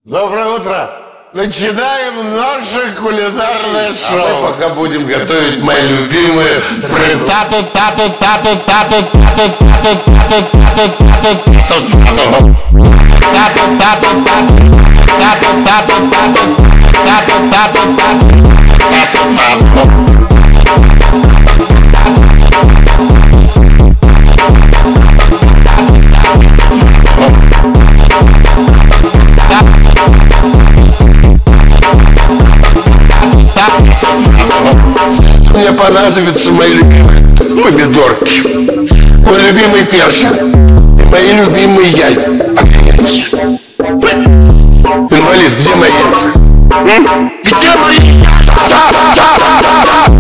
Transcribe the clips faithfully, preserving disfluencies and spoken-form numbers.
Доброе утро! Начинаем наше кулинарное шоу. А мы пока будем готовить мои любимые фриттату тату тату тату тату тату тату тату тату тату тату тату тату тату тату тату тату тату тату. Мне понадобятся мои любимые помидорки, мой любимый перчик, мои любимые яйца. Инвалид, где мои яйца? Где мои яйца?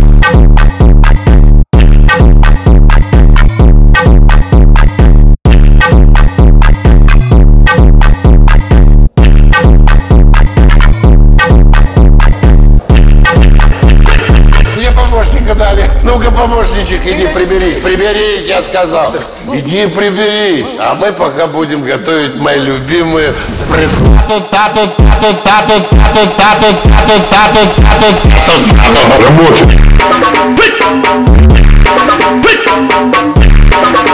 Мне помощника дали. Ну-ка, помощничек, иди приберись. Приберись, я сказал. Иди приберись. А мы пока будем готовить мои любимые фриттату тату тату тату тату тату тату тату тату тату. Работает.